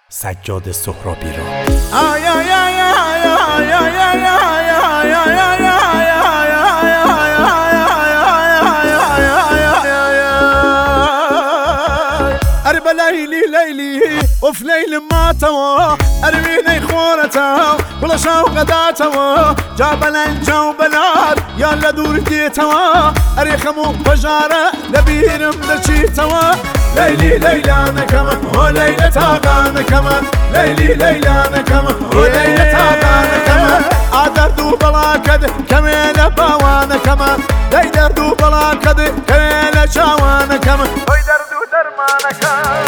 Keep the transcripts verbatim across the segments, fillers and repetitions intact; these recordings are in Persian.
سجاد سهرابی را أرب ليلي ليلي وفي ليل ما توا أرميني خورته ولا شوقة توا جاب الجو بلاد يلا دور دي توا أريخمو بجارة نبيرم دشي توا ليلي ليلى أنا كمان وليلة تاقانا كمان ليلي ليلى أنا كمان وليلة تاقانا كمان أدردو بلا كده كميلة باوانا كمان دردو بلا كده كميلة شاوانا كمان ويدردو درمانا كمان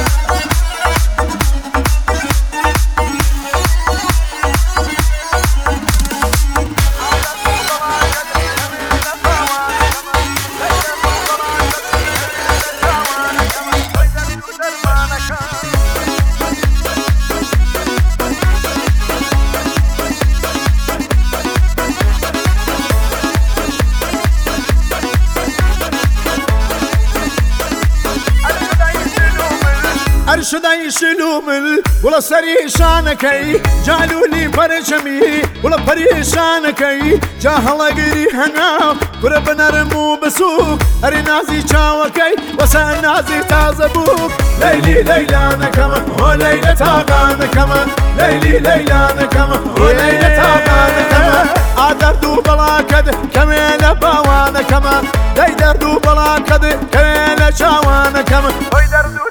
أرشد يشيلوا من ولا سريشانكي جعلوا لي برجمي ولا بريشانكي جاهلا قري هنا قربنا رمو بسوق أري نازي شاوكي وسا نازي تازبوك ليلي ليلى أنا كمان وليلة تاقانا كمان ليلي ليلى أنا كمان وليلة تاقانا كمان أدردو بلا كده كميلة باوانا كمان دردو بلا كده كميلة شاوانا كمان